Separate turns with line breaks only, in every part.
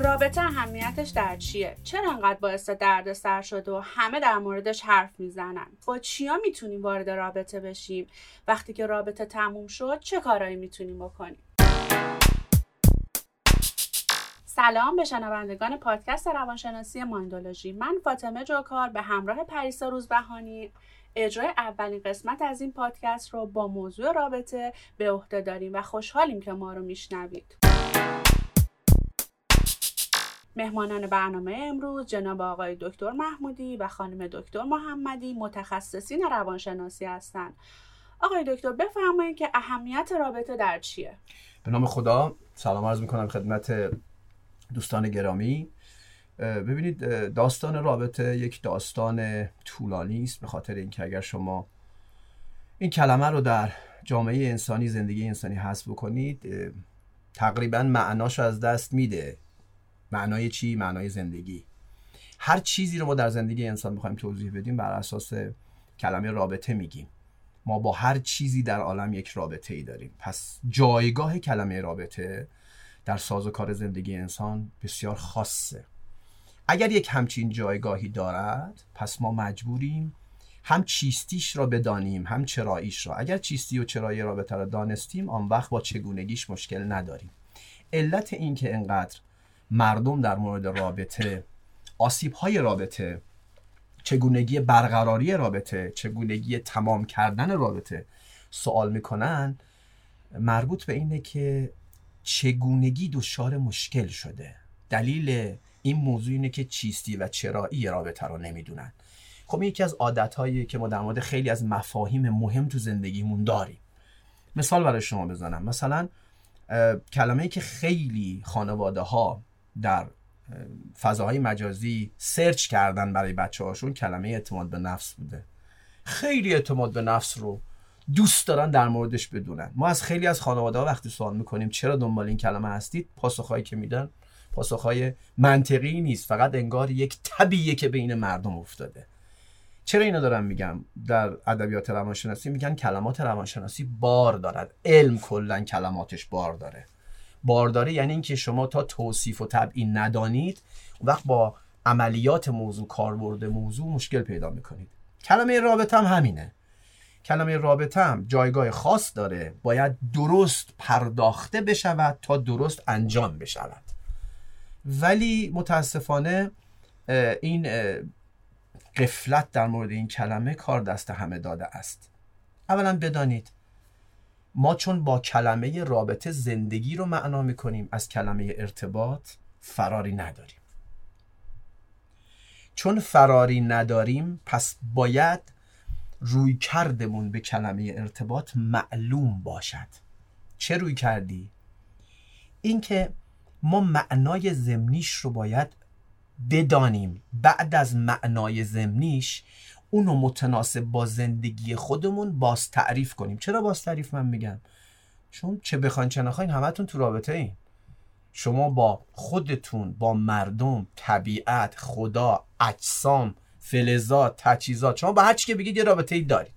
رابطه اهمیتش در چیه؟ چرا انقدر باعث دردسر شده و همه در موردش حرف میزنن؟ با چیا میتونیم وارد رابطه بشیم؟ وقتی که رابطه تموم شد چه کارایی میتونیم بکنیم؟ سلام به شنوندگان پادکست روانشناسی مایندولوژی. من فاطمه جوکار به همراه پریسا روزبهانی اجرای اولین قسمت از این پادکست رو با موضوع رابطه به عهده داریم و خوشحالیم که ما رو میشنوید. مهمانان برنامه امروز جناب آقای دکتر محمودی و خانم دکتر محمدی متخصصین روانشناسی هستند. آقای دکتر بفرمایید که اهمیت رابطه در چیه؟
به نام خدا سلام عرض میکنم خدمت دوستان گرامی. ببینید، داستان رابطه یک داستان طولانی است، به خاطر اینکه اگر شما این کلمه رو در جامعه انسانی، زندگی انسانی حذف بکنید، تقریبا معناشو از دست میده. معنای چی؟ معنای زندگی. هر چیزی رو ما در زندگی انسان بخوایم توضیح بدیم بر اساس کلمه رابطه میگیم. ما با هر چیزی در عالم یک رابطه ای داریم. پس جایگاه کلمه رابطه در سازوکار زندگی انسان بسیار خاصه. اگر یک همچین جایگاهی دارد، پس ما مجبوریم هم چیستیش را بدانیم هم چراییش را. اگر چیستی و چرایی رابطه را دانستیم، آن وقت با چگونگیش مشکل نداریم. علت این که انقدر مردم در مورد رابطه، آسیب‌های رابطه، چگونگی برقراری رابطه، چگونگی تمام کردن رابطه سوال میکنن، مربوط به اینه که چگونگی دچار مشکل شده. دلیل این موضوع اینه که چیستی و چرایی رابطه رو نمیدونن. خب یکی از عادت‌هایی که ما در مورد خیلی از مفاهیم مهم تو زندگیمون داریم. مثال برای شما بزنم. مثلا کلمه‌ای که خیلی خانواده‌ها در فضاهای مجازی سرچ کردن برای بچه‌هاشون، کلمه اعتماد به نفس بوده. خیلی اعتماد به نفس رو دوست دارن در موردش بدونن. ما از خیلی از خانواده‌ها وقتی سوال میکنیم چرا دنبال این کلمه هستید، پاسخهایی که میدن پاسخهای منطقی نیست، فقط انگار یک تبیه که بین مردم افتاده. چرا اینو دارم میگم؟ در ادبیات روانشناسی میگن کلمات روانشناسی بار دارد. علم کلا کلماتش بار داره. بارداره یعنی اینکه شما تا توصیف و تبیین ندانید، اون وقت با عملیات موضوع، کاربرد موضوع مشکل پیدا میکنید. کلمه رابطه هم همینه. کلمه رابطه هم جایگاه خاص داره، باید درست پرداخته بشود تا درست انجام بشود. ولی متاسفانه این غفلت در مورد این کلمه کار دست همه داده است. اولا بدانید ما چون با کلمه رابطه زندگی رو معنا میکنیم، از کلمه ارتباط فراری نداریم. چون فراری نداریم، پس باید روی کردمون به کلمه ارتباط معلوم باشد. چه روی کردی؟ این که ما معنای ضمنیش رو باید بدانیم، بعد از معنای ضمنیش اونو متناسب با زندگی خودمون باز تعریف کنیم. چرا باز تعریف من میگم؟ چون چه بخواین چه نخواین همتون تو رابطه این. شما با خودتون، با مردم، طبیعت، خدا، اجسام، فلزات، تجهیزات، شما با هر چی که بگید یه رابطه ای دارید.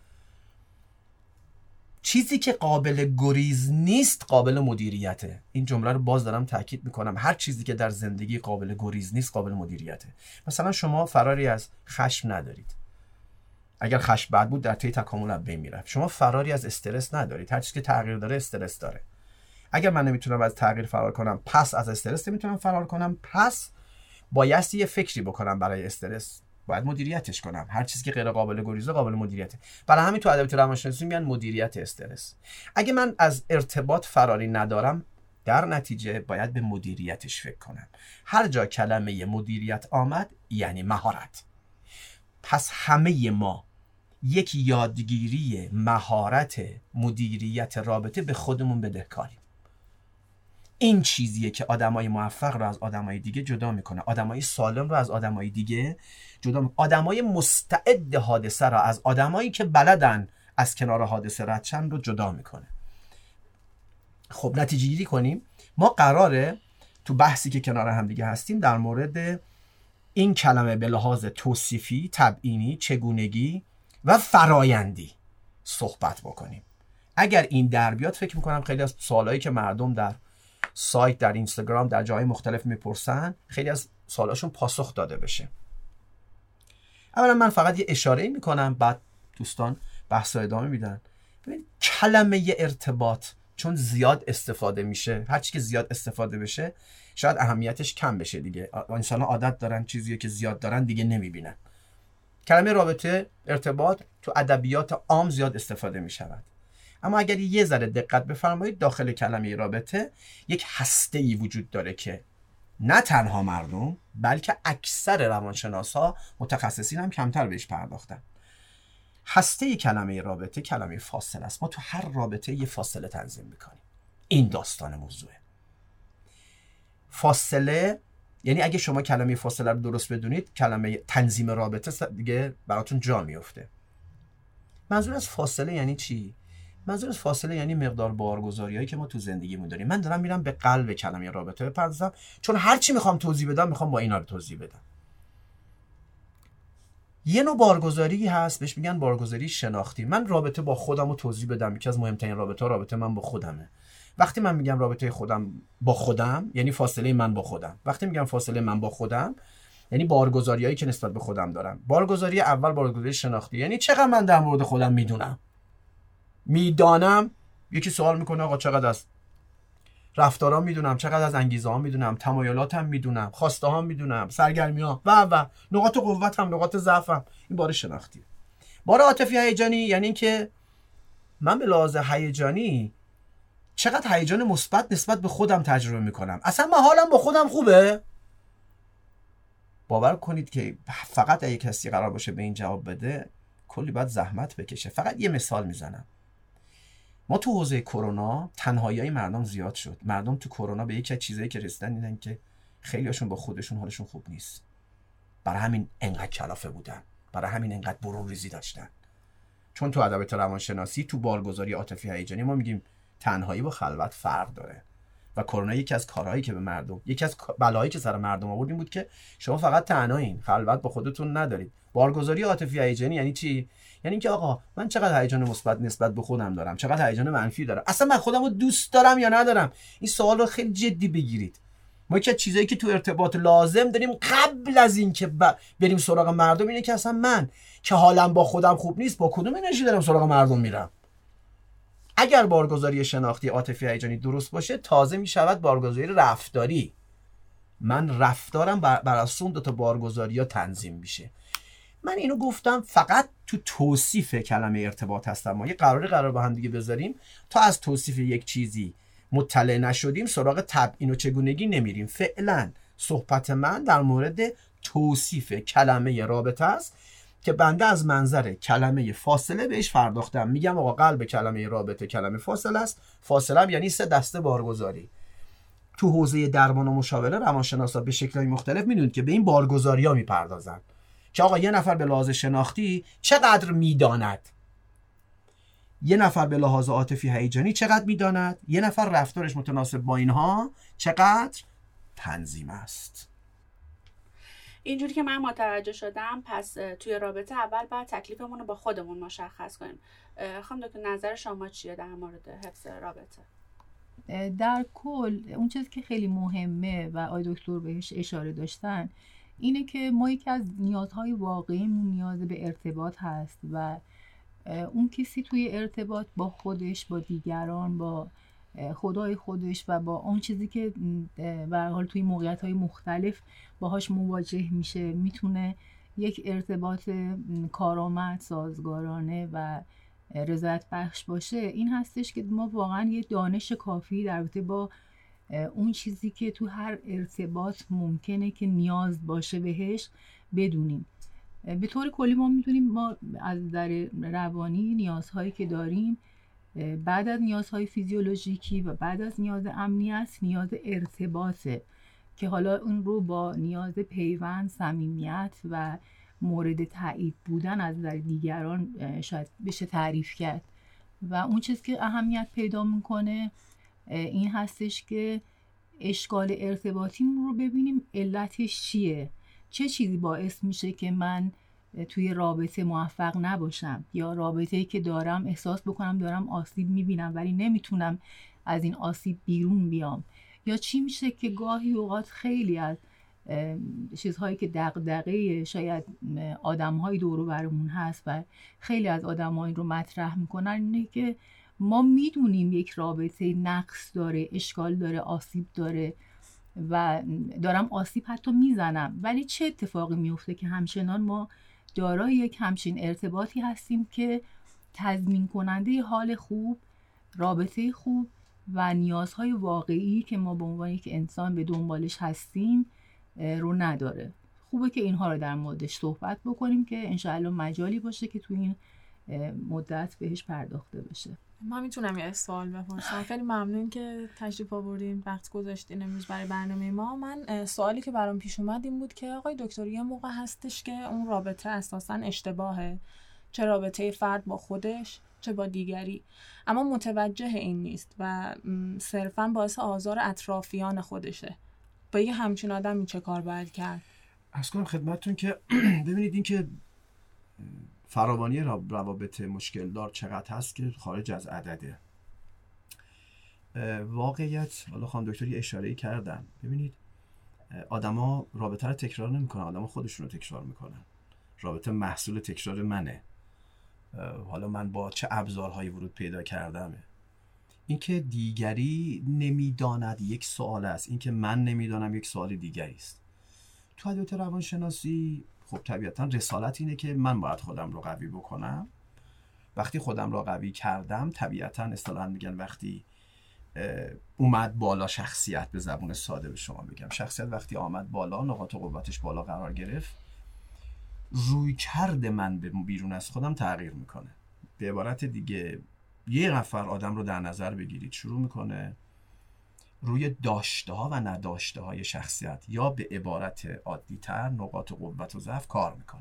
چیزی که قابل گریز نیست قابل مدیریته. این جمله رو باز دارم تاکید میکنم. هر چیزی که در زندگی قابل گریز نیست قابل مدیریته. مثلا شما فراری از خشم ندارید. اگر خشم بد بود در طی تکامل از بین میرفت. شما فراری از استرس ندارید. هر چیزی که تغییر داره استرس داره. اگر من نمیتونم از تغییر فرار کنم، پس از استرس نمیتونم فرار کنم، پس بایستی یه فکری بکنم برای استرس، باید مدیریتش کنم. هر چیزی که غیر قابل گریزه قابل مدیریته. برای همین تو ادبیات روانشناسی میگن مدیریت استرس. اگه من از ارتباط فراری ندارم، در نتیجه باید به مدیریتش فکر کنم. هر جا کلمه مدیریت آمد یعنی مهارت. پس همه ما یک یادگیری مهارت مدیریت رابطه به خودمون بدهکاریم. این چیزیه که آدمای موفق رو از آدمای دیگه جدا میکنه، آدمای سالم رو از آدمای دیگه جدا میکنه، آدمای مستعد حادثه رو از آدمایی که بلدن از کنار حادثه رد شن رو جدا میکنه. خب نتیجه گیری کنیم. ما قراره تو بحثی که کنار هم دیگه هستیم در مورد این کلمه به لحاظ توصیفی، تبیینی، چگونگی و فرایندی صحبت بکنیم. اگر این در بیاد، فکر میکنم خیلی از سوالایی که مردم در سایت، در اینستاگرام، در جای مختلف میپرسن، خیلی از سوالاشون پاسخ داده بشه. اولا من فقط یه اشاره میکنم، بعد دوستان بحث ادامه میدن. ببین کلمه ارتباط چون زیاد استفاده میشه، هر چی که زیاد استفاده بشه شاید اهمیتش کم بشه دیگه. انسان عادت دارن چیزی که زیاد دارن دیگه نمیبینن. کلمه رابطه، ارتباط تو ادبیات عام زیاد استفاده میشود، اما اگر یه ذره دقت بفرمایید داخل کلمه رابطه یک هسته‌ای وجود داره که نه تنها مردم بلکه اکثر روانشناسا، متخصصین هم کمتر بهش پرداختن. هسته کلمه رابطه کلمه فاصله است. ما تو هر رابطه یه فاصله تنظیم میکنیم. این داستان موضوعه. فاصله یعنی اگه شما کلمه فاصله رو درست بدونید، کلمه تنظیم رابطه دیگه براتون جا میفته. منظور از فاصله یعنی چی؟ منظور از فاصله یعنی مقدار بارگذاریایی که ما تو زندگیمون داریم. من دارم میرم به قلب کلمه رابطه بپردازم، چون هر چی میخوام توضیح بدم میخوام با اینا رو توضیح بدم. یه نوع بارگذاری هست بهش میگن بارگذاری شناختی. من رابطه با خودم رو توضیح بدم، یکی از مهمترین رابطه من با خودمه. وقتی من میگم رابطه خودم با خودم یعنی فاصله من با خودم. وقتی میگم فاصله من با خودم یعنی بارگذاریایی که نسبت به خودم دارم. بارگذاری اول بارگذاری شناختی، یعنی چقدر من در مورد خودم میدانم. یکی سوال میکنه آقا چقدر از رفتارام میدونم، چقدر از انگیزه‌ام میدونم، تمایلاتم میدونم، خواسته‌هام میدونم، سرگرمی‌ها و نقاط قوتم، نقاط ضعفم. این بار شناختی. بار عاطفی هیجانی یعنی اینکه من به لحاظ هیجانی چقدر هیجان مثبت نسبت به خودم تجربه میکنم. اصلا من حالم با خودم خوبه؟ باور کنید که فقط اگه کسی قرار باشه به این جواب بده کلی باید زحمت بکشه. فقط یه مثال میزنم. ما تو حوزه کرونا تنهایی‌های مردم زیاد شد. مردم تو کرونا به یکی از چیزایی که رسیدن دیدن که خیلی‌هاشون با خودشون حالشون خوب نیست. برای همین انقدر کلافه بودن، برای همین انقدر برون ریزی داشتن. چون تو ادبیات روانشناسی تو بارگذاری عاطفی هیجانی ما میگیم تنهایی با خلوت فرق داره. و کرونا یکی از کارهایی که به مردم، یکی از بلایی که سر مردم آورد این بود که شما فقط تنهایین، خلوت با خودتون ندارید. بارگذاری عاطفی هیجانی یعنی چی؟ یعنی که آقا من چقدر هیجان مثبت نسبت به خودم دارم، چقدر هیجان منفی دارم، اصلا من خودم رو دوست دارم یا ندارم. این سوال رو خیلی جدی بگیرید. ما یکی از چیزایی که تو ارتباط لازم داریم قبل از این که بریم سراغ مردم اینه که اصلا من که حالم با خودم خوب نیست با کدوم انرژی دارم سراغ مردم میرم. اگر بارگذاری شناختی عاطفی هیجانی درست باشه تازه میشود بارگذاری رفتاری. من رفتارم بر اساس اون دو تا بارگذاری‌ها تنظیم میشه. من اینو گفتم فقط تو توصیف کلمه ارتباط هستم. ما یه قرار با هم دیگه بذاریم تا از توصیف یک چیزی مطلع نشدیم سراغ تبیین و چگونگی نمیریم. فعلا صحبت من در مورد توصیف کلمه رابطه است که بنده از منظر کلمه فاصله بهش پرداختم. میگم آقا قلب کلمه رابطه کلمه فاصله است. فاصله هم یعنی 3 دسته بارگذاری. تو حوزه درمان و مشاوره روانشناسا به شکل‌های مختلف میدونید که به این بارگذاری‌ها میپردازن که آقا یه نفر به لحاظ شناختی چقدر میداند، یه نفر به لحاظ عاطفی هیجانی چقدر میداند، یه نفر رفتارش متناسب با اینها چقدر تنظیم است.
اینجوری که من متوجه شدم پس توی رابطه اول باید تکلیفمون رو با خودمون مشخص کنیم. خانم دکتر نظر شما چیه در مورد حفظ رابطه؟
در کل اون چیزی که خیلی مهمه و آقای دکتر بهش اشاره داشتن اینه که ما یکی از نیازهای واقعیمون نیاز به ارتباط هست و اون کسی توی ارتباط با خودش، با دیگران، با خدای خودش و با اون چیزی که به هر حال توی موقعیت‌های مختلف باهاش مواجه میشه میتونه یک ارتباط کارآمد، سازگارانه و رضایت بخش باشه. این هستش که ما واقعا یه دانش کافی در رابطه با اون چیزی که تو هر ارتباط ممکنه که نیاز باشه بهش بدونیم. به طور کلی ما میدونیم ما از نظر روانی نیازهایی که داریم بعد از نیازهای فیزیولوژیکی و بعد از نیاز امنیت نیاز ارتباطه که حالا اون رو با نیاز پیوند، صمیمیت و مورد تایید بودن از نظر دیگران شاید بشه تعریف کرد. و اون چیزی که اهمیت پیدا میکنه این هستش که اشکال ارتباطیمون رو ببینیم علتش چیه، چه چیزی باعث میشه که من توی رابطه موفق نباشم یا رابطه‌ای که دارم احساس بکنم دارم آسیب میبینم ولی نمیتونم از این آسیب بیرون بیام، یا چی میشه که گاهی اوقات خیلی از چیزهایی که دغدغه شاید آدم‌های دور و برمون هست و خیلی از آدم‌ها این رو مطرح میکنن، اینه که ما میدونیم یک رابطه نقص داره، اشکال داره، آسیب داره و دارم آسیب حتی میزنم، ولی چه اتفاقی میفته که همچنان ما دارای یک همچین ارتباطی هستیم که تضمین کننده حال خوب، رابطه خوب و نیازهای واقعی که ما به عنوان یک انسان به دنبالش هستیم رو نداره. خوبه که اینها رو در موردش صحبت بکنیم که انشاءالله مجالی باشه که تو این مدت بهش پرداخته بشه.
من میتونم یه سوال بپرسم؟ خیلی ممنون که تشریف آوردین، وقت گذاشتین امروز برای برنامه ما. من سوالی که برام پیش اومد این بود که آقای دکتر یه موقع هستش که اون رابطه اساساً اشتباهه، چه رابطه فرد با خودش چه با دیگری، اما متوجه این نیست و صرفاً باعث آزار اطرافیان خودشه. با یه همچین آدمی چه کار باید کرد؟
عرض کنم خدمتتون که ببینید این که فراوانی روابط مشکل دار چقدر هست که خارج از عدده. واقعیت، حالا خانم دکتری اشاره‌ای کردن، ببینید آدما رابطه رو تکرار نمی‌کنن، آدما خودشون رو تکرار می‌کنن. رابطه محصول تکرار منه. حالا من با چه ابزارهایی ورود پیدا کردمه. اینکه دیگری نمیداند یک سوال است، اینکه من نمیدانم یک سوال دیگری است. تو ادبیات روانشناسی خب طبیعتا رسالت اینه که من باید خودم رو قوی بکنم. وقتی خودم رو قوی کردم، طبیعتا اصطلاحاً میگن وقتی اومد بالا شخصیت، به زبون ساده به شما بگم، شخصیت وقتی آمد بالا، نقاط قوتش بالا قرار گرفت، روی کرد من به بیرون از خودم تغییر میکنه. به عبارت دیگه یه نفر آدم رو در نظر بگیرید، شروع میکنه روی داشته ها و نداشته های شخصیت یا به عبارت عادی تر نقاط قوت و ضعف کار میکنه.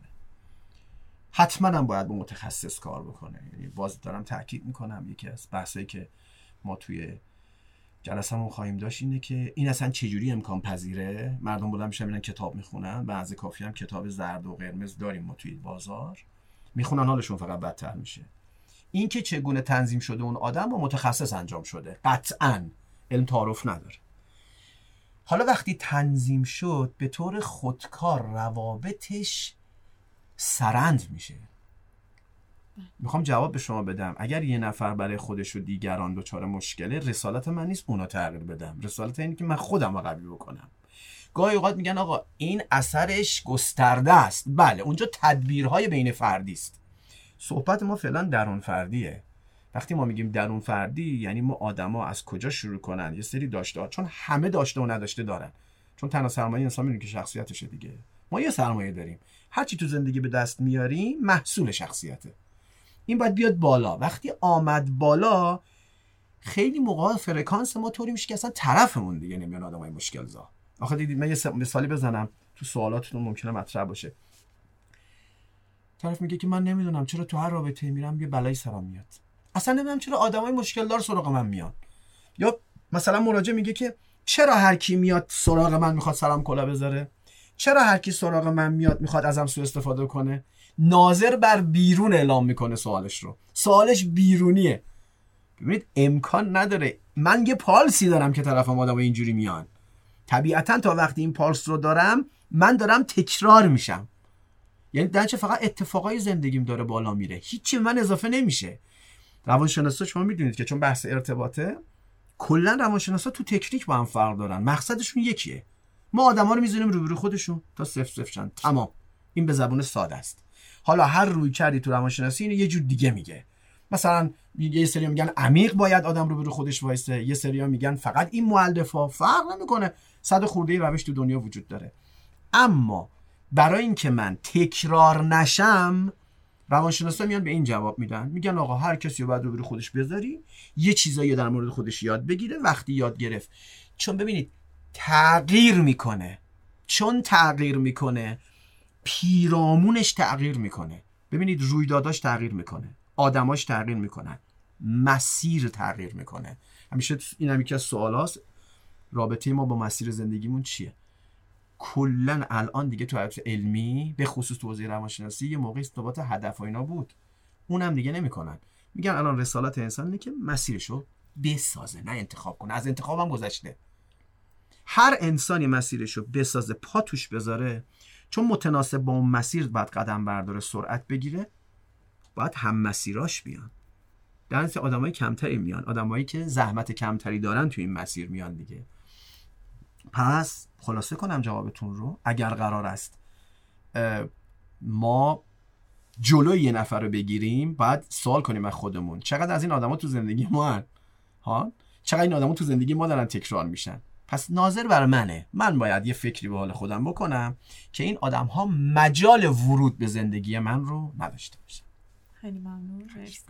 حتما هم باید با متخصص کار بکنه. یعنی باز دارم تاکید میکنم یکی از بحثایی که ما توی جلسمون خواهیم داشت اینه که این اصلا چجوری امکان پذیره. مردم بلند میشن میرن کتاب میخونن، بعضی کافی هم کتاب زرد و قرمز داریم ما توی بازار، میخونن حالشون فقط بدتر میشه. این که چگونه تنظیم شده اون آدم با متخصص انجام شده، قطعاً علم تعارف نداره. حالا وقتی تنظیم شد به طور خودکار روابطش سرند میشه. میخوام جواب به شما بدم، اگر یه نفر برای خودش و دیگران دچار مشکله، رسالت من نیست اونا تغییر بدم، رسالت اینه که من خودم رو قوی بکنم. گاهی اوقات میگن آقا این اثرش گسترده است. بله، اونجا تدبیرهای بین فردی است. صحبت ما فعلا درون فردیه. وقتی ما میگیم درون فردی یعنی ما آدما از کجا شروع کنن یه سری داشته ها، چون همه داشته و نداشته دارن، چون تنها سرمایه انسان میدونه که شخصیتشه دیگه. ما یه سرمایه داریم، هر چی تو زندگی به دست میاریم محصول شخصیته. این باید بیاد بالا. وقتی آمد بالا خیلی موقع فرکانس ما طوری میشه که اصلا طرفمون دیگه نمیان آدمای مشکل زا. آخه دیدید من یه مثالی بزنم تو سوالاتتون ممکنه مطرح باشه. طرف میگه که من نمیدونم چرا تو هر رابطه‌ای میرم یه بلایی سرم میاد، اصلا نمیدونم چرا آدمای مشکل دار سراغ من میان. یا مثلا مراجع میگه که چرا هر کی میاد سراغ من میخواد سرم کلا بذاره، چرا هر کی سراغ من میاد میخواد ازم سوء استفاده کنه. ناظر بر بیرون اعلام میکنه سوالش رو، سوالش بیرونیه. ببینید امکان نداره. من یه پالسی دارم که طرفم آدم اینجوری میان، طبیعتا تا وقتی این پالس رو دارم من دارم تکرار میشم. یعنی در چه فقط اتفاقای زندگیم داره بالا میره، هیچی من اضافه نمیشه. روانشناسا شما میدونید که چون بحث ارتباطه، کلا روانشناسا تو تکنیک با هم فرق دارن، مقصدشون یکیه. ما آدما رو میذاریم روبروی خودشون تا صفر شن، تمام. این به زبون ساده است. حالا هر روی کردی تو روانشناسی اینو یه جور دیگه میگه. مثلا یه سری میگن عمیق باید آدم روبروی خودش وایسه، یه سری میگن فقط این مؤلفا، فرق نمیکنه. 100 خورده روش تو دنیا وجود داره. اما برای اینکه من تکرار نشم، روانشناسا میان به این جواب میدن، میگن آقا هر کسی رو باید روبروی خودش بذاری، یه چیزایی در مورد خودش یاد بگیره. وقتی یاد گرفت، چون ببینید تغییر میکنه، چون تغییر میکنه پیرامونش تغییر میکنه. ببینید رویداداش تغییر میکنه، آدماش تغییر میکنن، مسیر تغییر میکنه. همیشه این هم یکی از سوالاست، رابطه ما با مسیر زندگیمون چیه؟ کلن الان دیگه تو حیات علمی به خصوص تو حوزه روانشناسی یه موقعی ثبات هدف و اینا بود، اونم دیگه نمیکنن. میگن الان رسالت انسان اینه که مسیرشو بسازه، نه انتخاب کنه. از انتخابم گذشته. هر انسانی مسیرشو بسازه، پا توش بذاره، چون متناسب با اون مسیر باید قدم برداره، سرعت بگیره، باید هم مسیراش بیان. در نتیجه آدمای کمتری میان، آدمایی که زحمت کمتری دارن تو این مسیر میان دیگه. پس خلاصه کنم جوابتون رو، اگر قرار است ما جلوی یه نفر رو بگیریم، باید سوال کنیم از خودمون چقدر از این آدما تو زندگی ما هن؟ چقدر این آدما تو زندگی ما دارن تکرار میشن؟ پس ناظر بر منه، من باید یه فکری به حال خودم بکنم که این آدم ها مجال ورود به زندگی من رو نداشته باشن.
خیلی ممنون.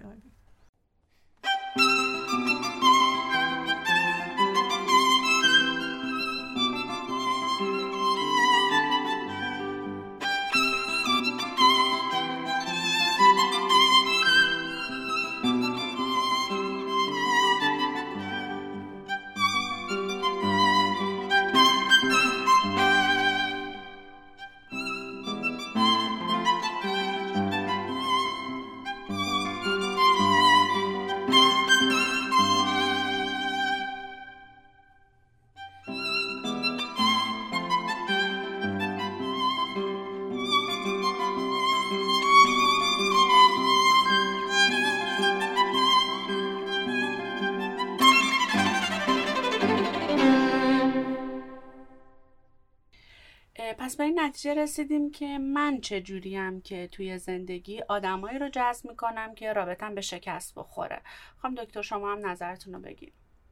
پس به این نتیجه رسیدیم که من چجوریم که توی زندگی آدمایی رو جذب میکنم که رابطم به شکست بخوره. خانم دکتر شما هم نظرتون رو بگید.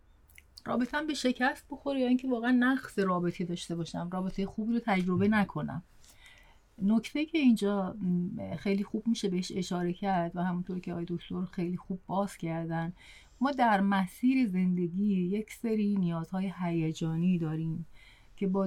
رابطم به شکست بخوره یا اینکه واقعا نقص رابطه داشته باشم، رابطه خوبی رو تجربه نکنم. نکته که اینجا خیلی خوب میشه بهش اشاره کرد و همونطور که آقای دکتر خیلی خوب باز کردن، ما در مسیر زندگی یک سری نیازهای هیجانی داریم که با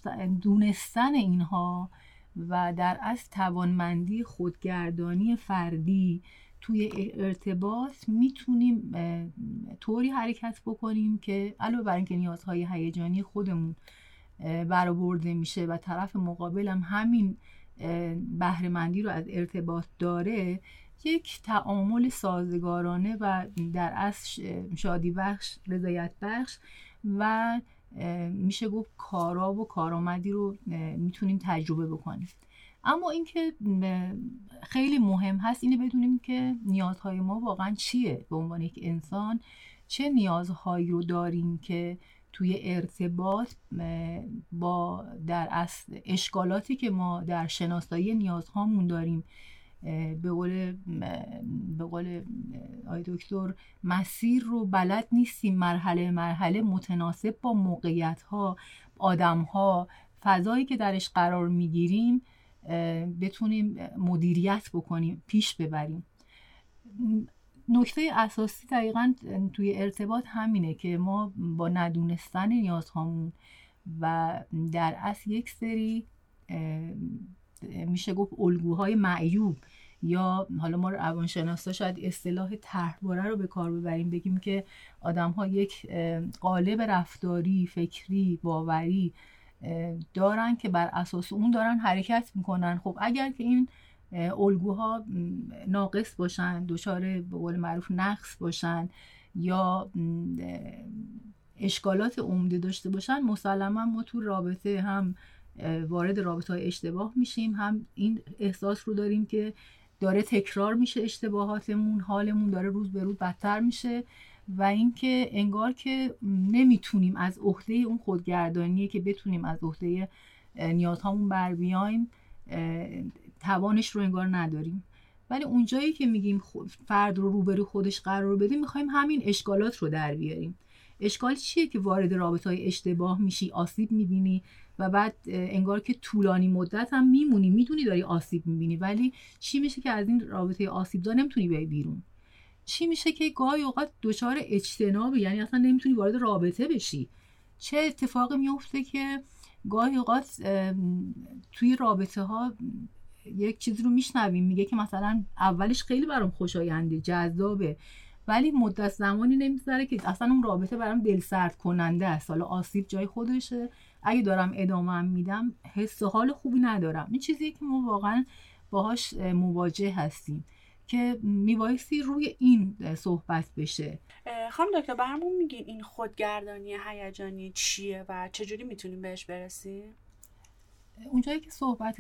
دونستن اینها و در اصل توانمندی خودگردانی فردی توی ارتباط میتونیم طوری حرکت بکنیم که علاوه بر اینکه نیازهای هیجانی خودمون برآورده میشه و طرف مقابل هم همین بهره‌مندی رو از ارتباط داره، یک تعامل سازگارانه و در اصل شادی بخش، رضایت بخش و میشه گفت کارا و کارآمدی رو میتونیم تجربه بکنیم. اما اینکه خیلی مهم هست اینه بدونیم که نیازهای ما واقعا چیه، به عنوان یک انسان چه نیازهایی رو داریم که توی ارتباط با در اصل اشکالاتی که ما در شناسایی نیازهامون داریم، به قول آقای دکتر مسیر رو بلد نیستیم مرحله مرحله متناسب با موقعیت‌ها، آدم‌ها، فضایی که درش قرار میگیریم بتونیم مدیریت بکنیم، پیش ببریم. نکته اساسی دقیقاً توی ارتباط همینه که ما با ندونستن نیازهامون و در اصل یک سری میشه گفت الگوهای معیوب، یا حالا ما روانشناسا شاید اصطلاح طرحواره رو به کار ببریم، بگیم که آدم‌ها یک قالب رفتاری، فکری، باوری دارن که بر اساس اون دارن حرکت میکنن. خب اگر که این الگوها ناقص باشن، دچار به قول معروف نقص باشن یا اشکالات عمده داشته باشن، مسلما ما تو رابطه هم وارد رابطه‌های اشتباه میشیم، هم این احساس رو داریم که داره تکرار میشه اشتباهاتمون، حالمون داره روز به روز بدتر میشه و اینکه انگار که نمیتونیم از عهده اون خودگردانی که بتونیم از عهده نیازهامون بر بیایم توانش رو انگار نداریم. ولی اونجایی که میگیم فرد رو روبرو خودش قرار بدیم، میخوایم همین اشکالات رو در بیاریم. اشکال چیه که وارد رابطه‌های اشتباه میشی، آسیب میبینی و بعد انگار که طولانی مدت هم میمونی، میدونی داری آسیب میبینی، ولی چی میشه که از این رابطه آسیب دار نمیتونی بیای بیرون؟ چی میشه که گاهی اوقات دچار اجتنابی، یعنی اصلا نمیتونی وارد رابطه بشی؟ چه اتفاقی میفته که گاهی اوقات توی رابطه ها یک چیزی رو میشنویم میگه که مثلا اولش خیلی برام خوشاینده، جذابه، ولی مدت زمانی نمیذاره که اصلا اون رابطه برام دلسرد کننده است. حالا آسیب جای خودشه، اگه دارم ادامه میدم حس و حال خوبی ندارم. این چیزیه که ما واقعا باهاش مواجه هستیم که میبایستی روی این صحبت بشه.
خانم دکتر برامون میگین این خودگردانی هیجانی چیه و چجوری میتونیم بهش برسیم؟
اونجایی که صحبت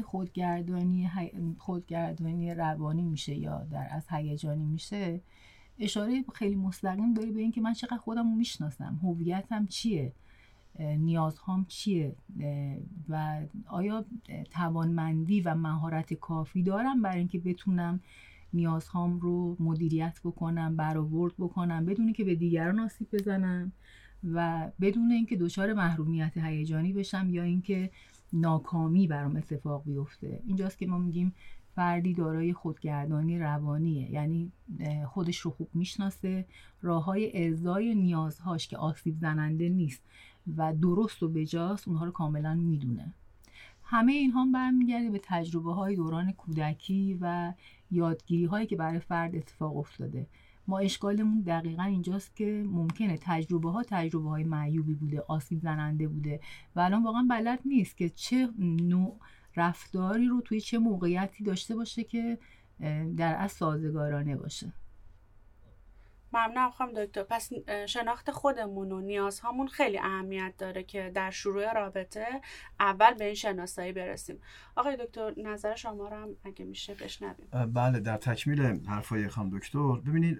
خودگردانی روانی میشه یا در از هیجانی میشه، اشاره خیلی مستقیم داری به این که من چقدر خودم رو میشناسم، هویتم چیه، نیازهام چیه و آیا توانمندی و مهارت کافی دارم برای اینکه بتونم نیازهام رو مدیریت بکنم، برآورد بکنم بدون که به دیگران آسیب بزنم و بدون اینکه دچار محرومیت هیجانی بشم یا اینکه ناکامی برام اتفاق بیفته. اینجاست که ما میگیم فردی دارای خودگردانی روانیه، یعنی خودش رو خوب میشناسه، راههای ارضای نیازهاش که آسیب زننده نیست و درست و بجاست اونها رو کاملا میدونه. همه اینها هم برمیگرده به تجربه های دوران کودکی و یادگیری هایی که برای فرد اتفاق افتاده. ما اشکالمون دقیقا اینجاست که ممکنه تجربه های معیوبی بوده، آسیب زننده بوده و الان واقعا بلد نیست که چه نوع رفتاری رو توی چه موقعیتی داشته باشه که در اصل سازگارانه باشه.
ممنونم خانم دکتر. پس شناخت خودمون و نیازهامون خیلی اهمیت داره که در شروع رابطه اول به این شناسایی برسیم. آقای دکتر نظر شما رو هم اگه میشه بشنویم.
بله، در تکمیل حرفای خانم دکتر، ببینید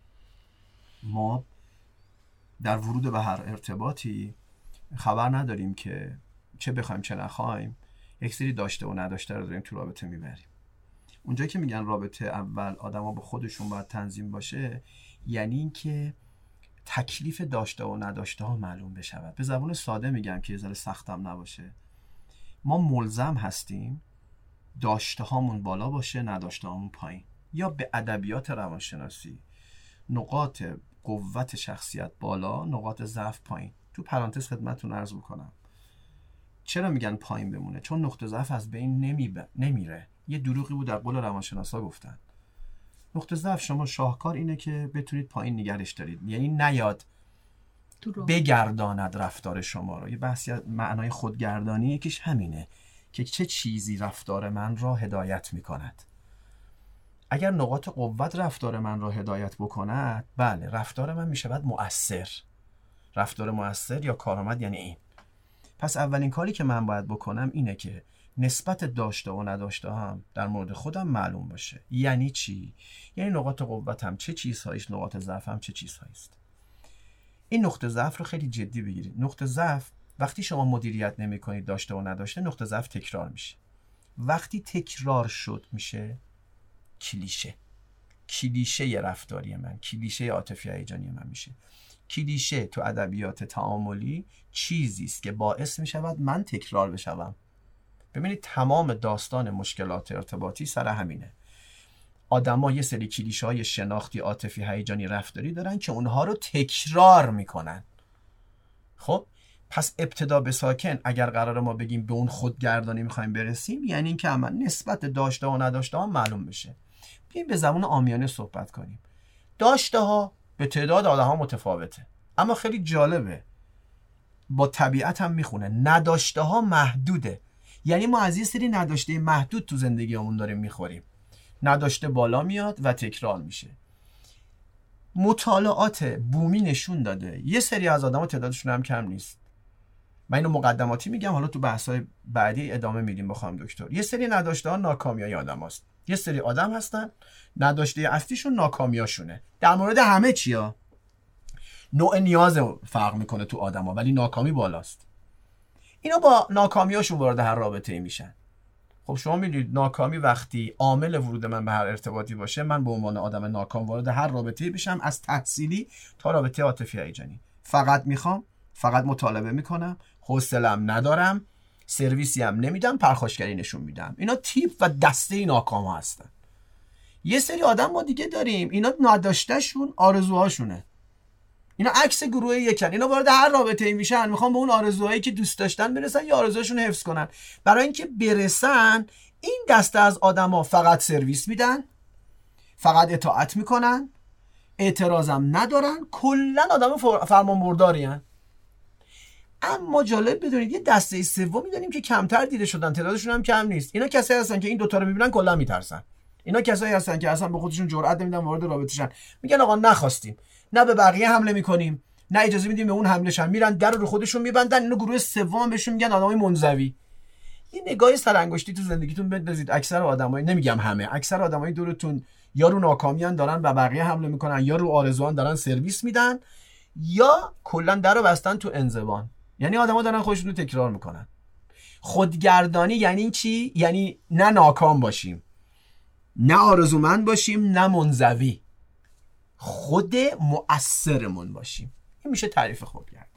ما در ورود به هر ارتباطی خبر نداریم که چه بخوایم چه نخوایم، یک سری داشته و نداشته رو داریم تو رابطه میبریم. اونجایی که میگن رابطه اول آدما به خودشون باید تنظیم باشه، یعنی این که تکلیف داشته و نداشته ها معلوم بشود. به زبان ساده میگم که یه ذره سختم نباشه، ما ملزم هستیم داشته هامون بالا باشه، نداشته هامون پایین، یا به ادبیات روانشناسی نقاط قوت شخصیت بالا، نقاط ضعف پایین. تو پرانتز خدمتتون عرض میکنم چرا میگن پایین بمونه؟ چون نقطه ضعف از بین نمیره. یه دروغی بود در قول روانشناسا گفتن. نقطه ضعف شما شاهکار اینه که بتونید پایین نگرش دارید، یعنی نیاد بگرداند رفتار شما رو. یه بحثی معنای خودگردانی یکیش همینه که چه چیزی رفتار من را هدایت میکند. اگر نقاط قوت رفتار من را هدایت بکند، بله رفتار من میشود مؤثر. رفتار مؤثر یا کارآمد یعنی این. پس اولین کاری که من باید بکنم اینه که نسبت داشته و نداشته هم در مورد خودم معلوم باشه. یعنی چی؟ یعنی نقاط قوتم چه چیزهاییست، نقاط ضعفم چه چیزهاییست. این نقطه ضعف رو خیلی جدی بگیرید. نقطه ضعف وقتی شما مدیریت نمی‌کنید داشته و نداشته، نقطه ضعف تکرار میشه. وقتی تکرار شد میشه کلیشه رفتاری من، کلیشه عاطفی هیجانی من میشه. کلیشه تو ادبیات تعاملی چیزی است که باعث میشود من تکرار بشوم. ببینید تمام داستان مشکلات ارتباطی سر همینه. آدما یه سری کلیشه‌های شناختی، عاطفی، هیجانی، رفتاری دارن که اونها رو تکرار میکنن. خب پس ابتدا به ساکن اگر قراره ما بگیم به اون خودگردانی میخوایم برسیم، یعنی این که عمل نسبت داشته و نداشته ها معلوم بشه. بیایم به زبان عامیانه صحبت کنیم. داشته ها به تعداد آدم ها متفاوته، اما خیلی جالبه با طبیعت هم میخونه. نداشته ها محدوده، یعنی ما از یه سری نداشته محدود تو زندگیمون داریم میخوریم. نداشته بالا میاد و تکرار میشه. مطالعات بومی نشون داده یه سری از آدم‌ها تعدادشون هم کم نیست. من اینو مقدماتی میگم، حالا تو بحث‌های بعدی ادامه میدیم با خانم دکتر. یه سری نداشته ها ناکامیای آدم‌هاست. یه سری آدم هستن نداشته اصلیشون ناکامیاشونه. در مورد همه چیا نوع نیاز فرق میکنه تو آدم‌ها، ولی ناکامی بالاست. اینا با ناکامیاشون وارد هر رابطه‌ای میشن. خب شما میدونید ناکامی وقتی عامل ورود من به هر ارتباطی باشه، من به عنوان آدم ناکام وارد هر رابطه‌ای بشم، از تحصیلی تا رابطه عاطفی هیجانی. فقط میخوام، فقط مطالبه میکنم، حوصله‌ام ندارم، سرویسی هم نمیدم، پرخاشگری نشون میدم. اینا تیپ و دسته ناکام هستن. یه سری آدم ما دیگه داریم اینا نداشتهشون آرزوهاشونه. اینا عکس گروه یکن، اینا وارد هر رابطه‌ای میشن میخوان به اون آرزوهایی که دوست داشتن برسن یا آرزوهاشون حفظ کنن. برای اینکه برسن این دسته از آدما فقط سرویس میدن، فقط اطاعت میکنن، اعتراضم ندارن، کلا آدم فرمانبردارین. اما جالب بدونید یه دسته سومی داریم که کمتر دیده شدن، تعدادشون هم کم نیست. اینا کسایی هستن که این دوتا رو میبینن کلا میترسن. اینا کسایی هستن که اصلا به خودشون جرئت نمیدن وارد رابطه شن، میگن آقا نخواستیم، نه به بقیه حمله میکنیم نه اجازه میدیم به اون حمله شن، میرن در رو خودشون میبندن. اینو گروه سوم بهشون میگن آدمای منزوی. این نگاه سرانگشتی تو زندگیتون بندازید. اکثر آدمای، نمیگم همه، اکثر آدمای دورتون یا رو ناکامیان دارن به بقیه حمله میکنن، یا رو آرزوان دارن سرویس میدن، یا کلا درو بستن تو انزوان. یعنی آدما دارن خودشون رو تکرار میکنن. خودگردانی یعنی چی؟ یعنی نه ناکام باشیم، نه آرزومند باشیم، نه منزوی، خود مؤثرمون باشیم. این میشه تعریف خودگردانی.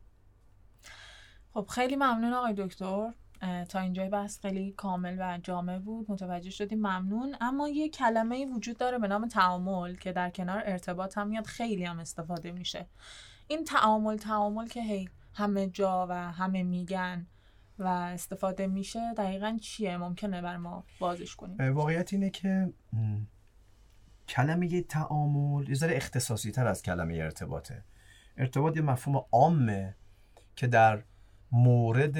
خب خیلی ممنون آقای دکتر، تا اینجای بحث خیلی کامل و جامع بود، متوجه شدیم، ممنون. اما یه کلمه‌ای وجود داره به نام تعامل که در کنار ارتباط هم میاد، خیلی هم استفاده میشه. این تعامل که هی همه جا و همه میگن و استفاده میشه، دقیقاً چیه؟ ممکنه بر ما بازش کنیم؟
واقعیت اینه که کلمه تعامل یه ذره اختصاصی تر از کلمه ارتباطه. ارتباط یه مفهوم عامه که در مورد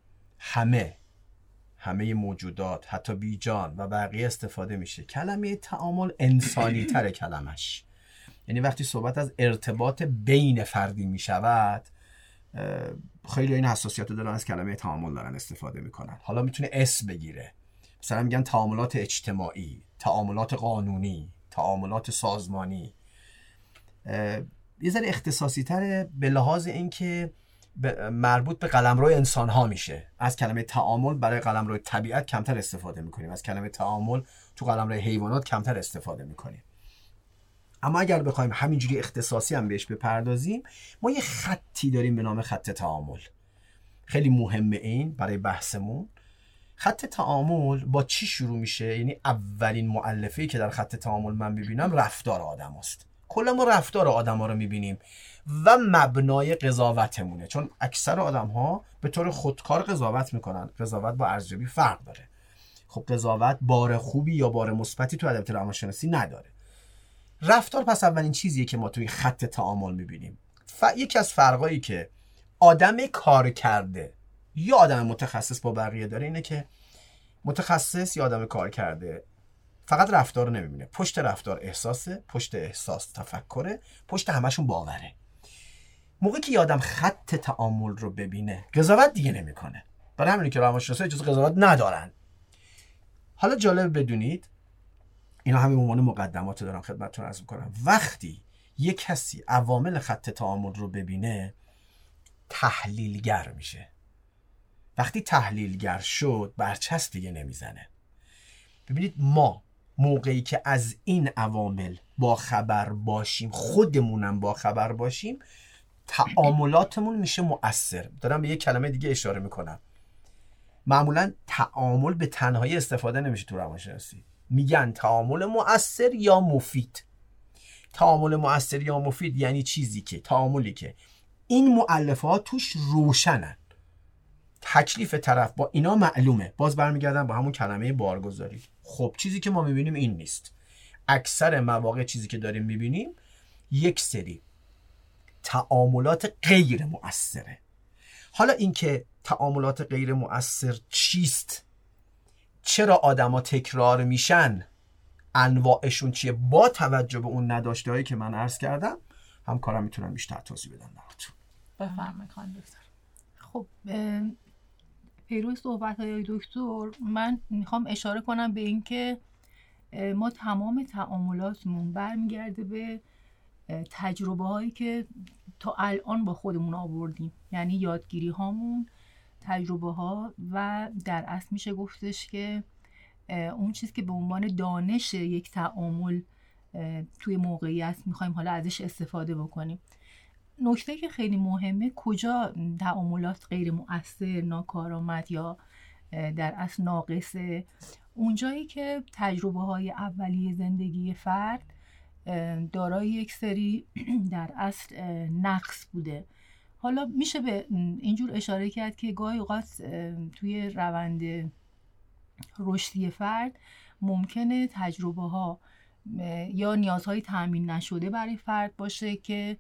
همه موجودات حتی بیجان و بقیه استفاده میشه. کلمه تعامل انسانی تر کلمش، یعنی وقتی صحبت از ارتباط بین فردی میشود، خیلی این حساسیت رو دارن، از کلمه تعامل دارن استفاده میکنن. حالا میتونه اسم بگیره، مثلا میگن تعاملات اجتماعی، تعاملات قانونی، تعاملات سازمانی. یه ذره اختصاصی تره به لحاظ اینکه مربوط به قلمرو انسان ها میشه. از کلمه تعامل برای قلمرو طبیعت کمتر استفاده میکنیم، از کلمه تعامل تو قلمرو حیوانات کمتر استفاده میکنیم. اما اگر بخوایم همینجوری اختصاصی هم بهش بپردازیم، ما یه خطی داریم به نام خط تعامل. خیلی مهمه این برای بحثمون. خط تعامل با چی شروع میشه؟ یعنی اولین مؤلفه‌ای که در خط تعامل من میبینم رفتار آدم است. کلا ما رفتار آدم ها رو میبینیم و مبنای قضاوتمونه، چون اکثر آدم ها به طور خودکار قضاوت میکنن. قضاوت با ارزیابی فرق داره. خب قضاوت بار خوبی یا بار مثبتی تو ادبیات روانشناسی نداره. رفتار پس اولین چیزیه که ما توی خط تعامل میبینیم. یکی از فرقایی که آدم کار کرده یا آدم متخصص با بقیه داره اینه که متخصص یا آدم کار کرده فقط رفتار رو نمیبینه، پشت رفتار احساسه، پشت احساس تفکره، پشت همشون باوره. موقعی که آدم خط تعامل رو ببینه، قضاوت دیگه نمیکنه. برای همینه که روانشناسا اجازه قضاوت ندارن. حالا جالب بدونید، اینا همین عنوان مقدمات دارم خدمتتون عرض میکنم، وقتی یک کسی عوامل خط تعامل رو ببینه، تحلیلگر میشه. وقتی تحلیلگر شد، برچسب دیگه نمیزنه. ببینید، ما موقعی که از این عوامل با خبر باشیم، خودمونم با خبر باشیم، تعاملاتمون میشه مؤثر. دارم به یک کلمه دیگه اشاره میکنم. معمولا تعامل به تنهایی استفاده نمیشه تو روانشناسی. میگن تعامل مؤثر یا مفید. تعامل مؤثر یا مفید یعنی چیزی که، تعاملی که این مؤلفات توش روشنن، تکلیف طرف با اینا معلومه. باز برمیگردم با همون کلمه بارگذاری. خب چیزی که ما میبینیم این نیست. اکثر مواقع چیزی که داریم میبینیم یک سری تعاملات غیر مؤثره. حالا اینکه تعاملات غیر مؤثر چیست، چرا آدما تکرار میشن، انواعشون چیه، با توجه به اون نداشته‌هایی که من عرض کردم، همکارم میتونن بیشتر توضیح بدن براتون.
بفرمایید خانم دکتر.
خب پیرو صحبت‌های دکتر، من میخوام اشاره کنم به این که ما تمام تعاملاتمون برمیگرده به تجربه هایی که تا الان با خودمون آوردیم، یعنی یادگیری هامون، تجربه ها، و در اصل میشه گفتش که اون چیز که به عنوان دانش یک تعامل توی موقعیت میخوایم حالا ازش استفاده بکنیم. نکته که خیلی مهمه، کجا تعاملات غیر مؤثر، ناکارآمد یا در اصل ناقصه، اونجایی که تجربه های اولیه زندگی فرد دارای یک سری در اصل نقص بوده. حالا میشه به اینجور اشاره کرد که گاهی اوقات توی روند رشدی فرد ممکنه تجربه ها یا نیازهای تامین نشده برای فرد باشه که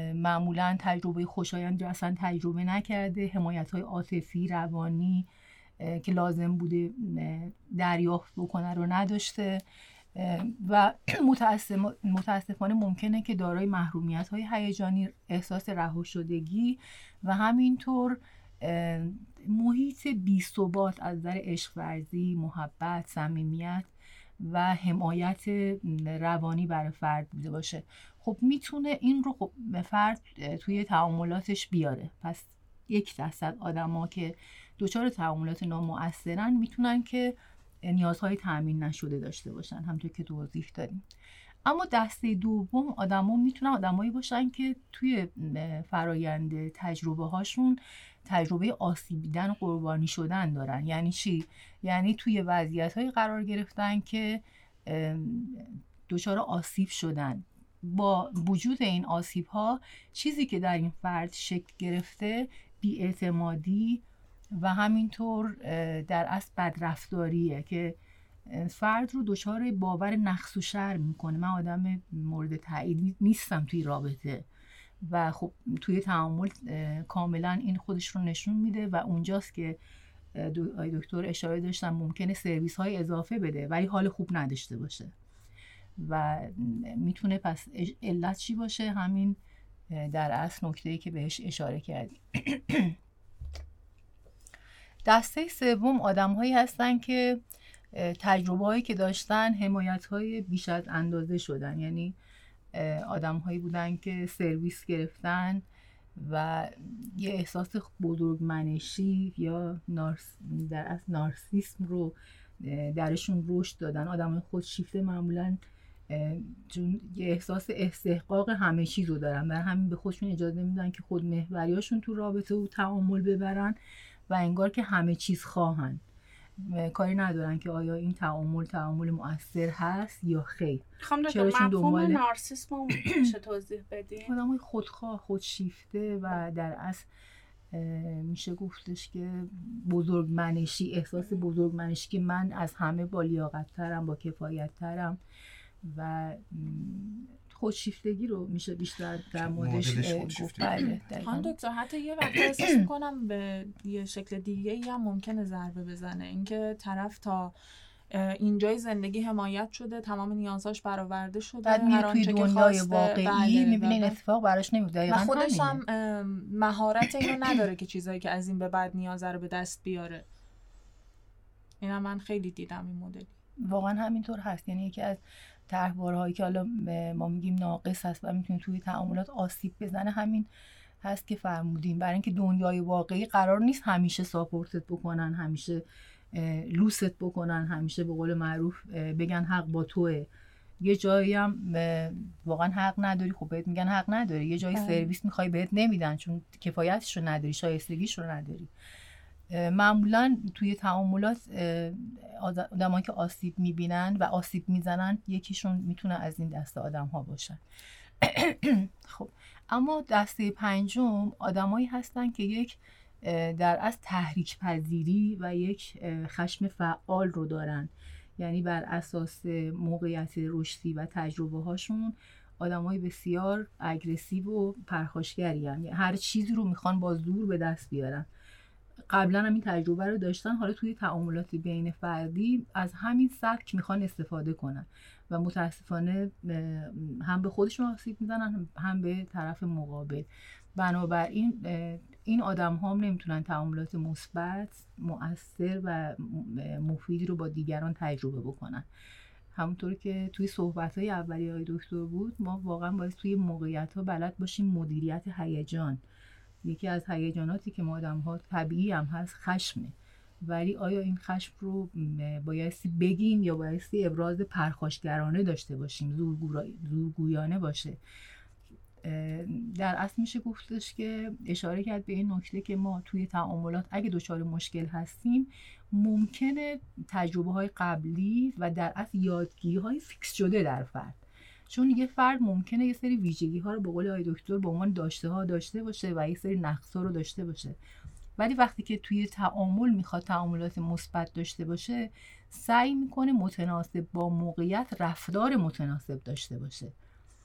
معمولا تجربه خوشایند اصلا تجربه نکرده، حمایت‌های عاطفی، روانی که لازم بوده دریافت بکنه رو نداشته و متاسفانه ممکنه که دارای محرومیت‌های هیجانی، احساس رهاشدگی و همینطور محیط بی‌ثبات از نظر عشق ورزی، محبت، صمیمیت و حمایت روانی برای فرد بوده باشه. خب میتونه این رو فرد توی تعاملاتش بیاره. پس 1% آدما که دچار تعاملات نامؤثرن میتونن که نیازهای تامین نشده داشته باشن، همونطور که توضیح دادیم. اما دسته دوم آدما میتونن آدمایی باشن که توی فرایند تجربه هاشون تجربه آسیب دیدن، قربانی شدن دارن. یعنی چی؟ یعنی توی وضعیت‌های قرار گرفتن که دچار آسیب شدن. با وجود این آسیب‌ها چیزی که در این فرد شکل گرفته بی‌اعتمادی و همینطور در اصل بدرفتاریه که فرد رو دچار باور نقص و شر میکنه. من آدم مورد تایید نیستم توی رابطه و خب توی تعامل کاملا این خودش رو نشون میده و اونجاست که دکتر اشاره داشتن ممکنه سرویس های اضافه بده ولی حال خوب نداشته باشه و میتونه پس علت چی باشه؟ همین در اصل نکته‌ای که بهش اشاره کردیم. دسته سوم آدم‌هایی هستن که تجربه‌هایی که داشتن حمایت‌های بیش از اندازه شدن. یعنی آدم‌هایی بودن که سرویس گرفتن و یه احساس بزرگمنشی یا در اصل نارسیسم رو درشون رشد دادن. آدم‌های خودشیفته معمولاً چون یه احساس استحقاق همه چیز رو دارن، برای همین به خودشون اجازه نمیدن که خودمحوریاشون تو رابطه و تعامل ببرن و انگار که همه چیز خواهن، کاری ندارن که آیا این تعامل مؤثر هست یا خیر.
چرا چون مفهوم نارسیسم رو میشه توضیح بدین؟
آدمای خودخواه، خودشیفته و در اصل میشه گفتش که بزرگمنشی، احساس بزرگمنشی که من از همه با لیاقت‌ترم، با کفایت‌ترم و خودشیفتگی رو میشه بیشتر در موردش گفت. بله
خانم دکتر، حتی یه وقتی احساس میکنم به یه شکل دیگه ای هم ممکنه ضربه بزنه، اینکه طرف تا اینجای زندگی حمایت شده، تمام نیازاش برآورده شده،
بعد میره توی دنیای واقعی میبینه این اتفاق براش نمیفته
و خودش هم مهارت اینو نداره که چیزایی که از این به بعد نیازه رو به دست بیاره. اینا من خیلی دیدم این مدلی.
واقعا همینطور هست. یعنی یکی از طرحوارهایی که حالا ما میگیم ناقص هست و میتونه توی تعاملات آسیب بزنه همین هست که فرمودیم. برای اینکه دنیای واقعی قرار نیست همیشه ساپورتت بکنن، همیشه لوست بکنن، همیشه به قول معروف بگن حق با توه. یه جایی هم واقعا حق نداری، خب بهت میگن حق نداری. یه جایی سرویس میخوای بهت نمیدن چون کفایتش رو نداری، شایستگیش رو نداری. معمولا توی تعاملات آدمایی که آسیب میبینن و آسیب میزنن یکیشون میتونه از این دسته آدم ها باشن. خب اما دسته پنجم آدمایی هستن که یک در از تحریک پذیری و یک خشم فعال رو دارن. یعنی بر اساس موقعیت رشدی و تجربه هاشون آدمای بسیار اگریسیو و پرخاشگری هستن. یعنی هر چیزی رو میخوان با زور به دست بیارن. قبلا هم این تجربه رو داشتن، حالا توی تعاملات بین فردی از همین سبک میخوان استفاده کنن و متاسفانه هم به خودشون آسیب میزنن هم به طرف مقابل. بنابراین این آدم ها هم نمیتونن تعاملات مثبت، مؤثر و مفیدی رو با دیگران تجربه بکنن. همونطور که توی صحبت‌های اولیه دکتر بود، ما واقعا باید توی موقعیت‌ها بلد باشیم مدیریت هیجان. یکی از هیجاناتی که ما آدم‌ها طبیعی هم هست خشمه، ولی آیا این خشم رو بایستی بگیم یا بایستی ابراز پرخاشگرانه داشته باشیم، زورگویانه باشه؟ در اصل میشه گفتش که اشاره کرد به این نکته که ما توی تعاملات اگه دچار مشکل هستیم ممکنه تجربه های قبلی و در اصل یادگیری های فیکس شده در فرد، چون یه فرد ممکنه یه سری ویژگی ها رو به قول آقای دکتر به عنوان داشته باشه و یه سری نقص ها رو داشته باشه، ولی وقتی که توی تعامل میخواد تعاملات مثبت داشته باشه سعی میکنه متناسب با موقعیت رفتار متناسب داشته باشه.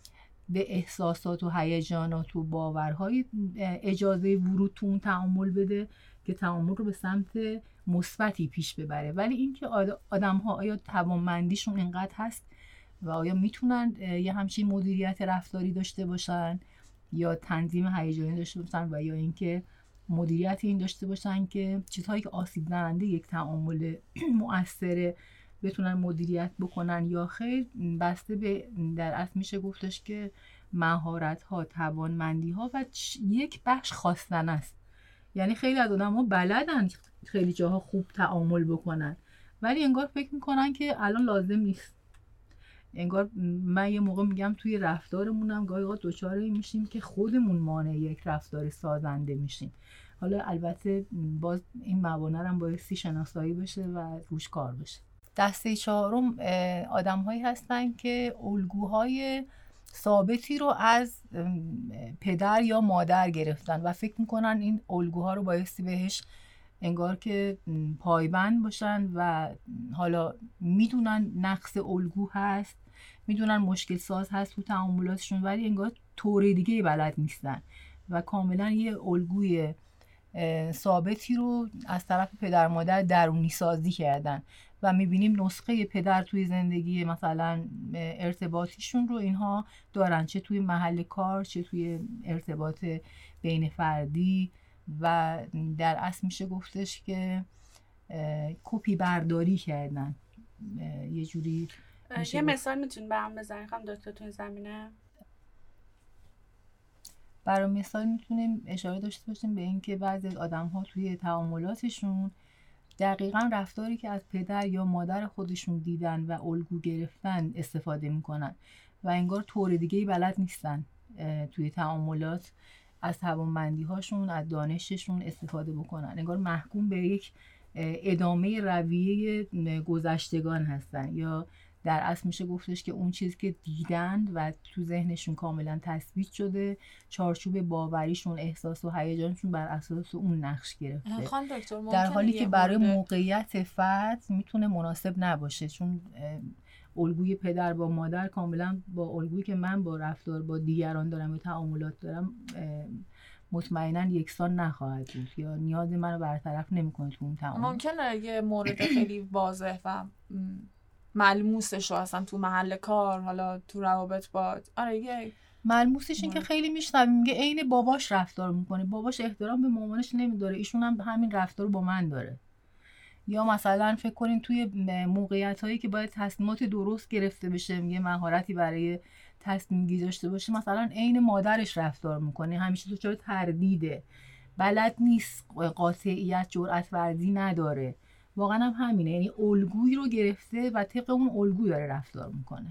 به احساسات و هیجانات و باورهای اجازه ورود تو اون تعامل بده که تعامل رو به سمت مثبتی پیش ببره. ولی اینکه آدم‌ها آیا توانمندیشون اینقدر هست و آیا میتونن یه همچین مدیریت رفتاری داشته باشن یا تنظیم هیجانی داشته باشن و یا اینکه مدیریت این داشته باشن که چیزهایی که آسیب زننده یک تعامل مؤثره بتونن مدیریت بکنن یا خیر، بسته به در اصل میشه گفتش که مهارت ها، توانمندی ها و یک بخش خواستن است. یعنی خیلی از آدم ها بلدن خیلی جاها خوب تعامل بکنن ولی انگار فکر میکنن که الان لازم نیست. انگار من یه موقع میگم توی رفتارمونم گاهی اوقات دچار میشیم که خودمون مانع یک رفتار سازنده میشیم. حالا البته باز این موانع هم بایستی شناسایی بشه و روش کار بشه. دسته چهارم آدم‌هایی هستن که الگوهای ثابتی رو از پدر یا مادر گرفتن و فکر میکنن این الگوها رو بایستی بهش انگار که پایبند باشن و حالا میدونن نقص الگو هست، میدونن مشکل ساز هست تو تعاملاتشون ولی انگار طور دیگه بلد نیستن و کاملا یه الگوی ثابتی رو از طرف پدر مادر درونی سازی کردن و میبینیم نسخه پدر توی زندگی مثلا ارتباطیشون رو اینها دارن، چه توی محل کار چه توی ارتباط بین فردی و در اصل میشه گفتش که کپی برداری کردن یه جوری.
یه مثال میتونین برام بزنین خانم دکتر تو این زمینه؟
برای مثال میتونیم اشاره داشته باشیم به اینکه بعضی از آدم‌ها توی تعاملاتشون دقیقاً رفتاری که از پدر یا مادر خودشون دیدن و الگو گرفتن استفاده میکنن و انگار طور دیگه‌ای بلد نیستن توی تعاملات از توانمندی‌هاشون، از دانششون استفاده بکنن. انگار محکوم به یک ادامه رویه گذشتگان هستن یا در اصل میشه گفتش که اون چیزی که دیدن و تو ذهنشون کاملا تثبیت شده، چارچوب باوریشون، احساس و هیجانشون بر اساس اون نقش گرفته، در حالی که برای موقعیت فرد میتونه مناسب نباشه چون الگوی پدر با مادر کاملا با الگویی که من با رفتار با دیگران دارم و تعاملات دارم مطمئنا یکسان نخواهد بود یا نیاز من رو برطرف نمیکنه تو اون تعامل.
ممکنه یه مورد خیلی واضح و ملموسش رو اصلا تو محل کار، حالا تو روابط با یه
ملموسش این که خیلی میشنویم میگه عین باباش رفتار میکنه، باباش احترام به مامانش نمیداره، ایشون هم همین رفتار رو با من داره. یا مثلا فکر کنین توی موقعیت هایی که باید تصمیمات درست گرفته بشه، میگه مهارتی برای تصمیم گیری داشته باشه، مثلا عین مادرش رفتار میکنه، همیشه دچار تردیده، بلد نیست، قاطعیت، جرأت ورزی نداره. واقعا هم همینه، یعنی الگویی رو گرفته و طبق اون الگو داره رفتار میکنه.